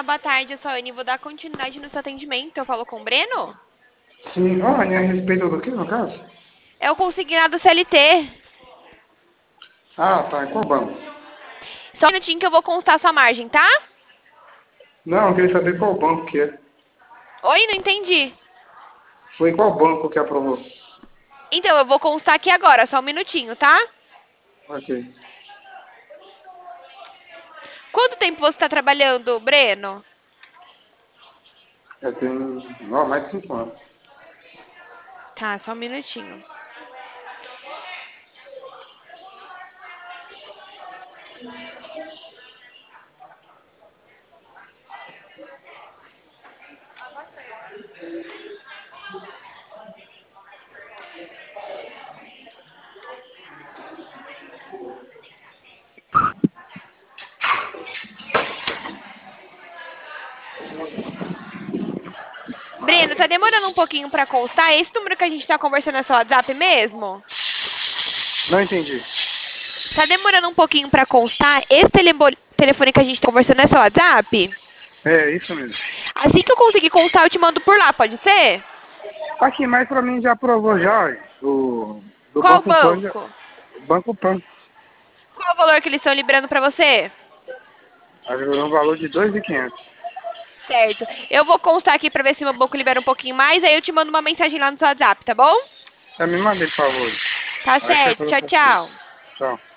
boa tarde. Eu sou a Anne, vou dar continuidade no seu atendimento. Eu falo com o Breno? Sim, olha, a respeito do que, no caso? É o consignado CLT. Ah, tá, em qual banco? Só um minutinho que eu vou constar sua margem, tá? Não, eu queria saber qual banco que é. Oi, não entendi. Foi em qual banco que aprovou? Então, eu vou constar aqui agora, só um minutinho, tá? Ok. Quanto tempo você está trabalhando, Breno? Eu tenho, não, mais de 5 anos. Tá, só um minutinho. Breno, tá demorando um pouquinho pra constar? Esse número que a gente tá conversando é seu WhatsApp mesmo? Não entendi. Tá demorando um pouquinho pra constar? Esse telefone que a gente tá conversando é seu WhatsApp? É, isso mesmo. Assim que eu conseguir constar, eu te mando por lá, pode ser? Aqui, mas pra mim já aprovou já, ué, do Qual Banco Pan. banco? Banco Pan. Qual o valor que eles estão liberando pra você? Agregou um valor de 2.500. Certo. Eu vou constar aqui pra ver se meu banco libera um pouquinho mais, aí eu te mando uma mensagem lá no seu WhatsApp, tá bom? É, me mandei, por favor. Tá Aí você certo. falou Tchau, com você. tchau. Tchau.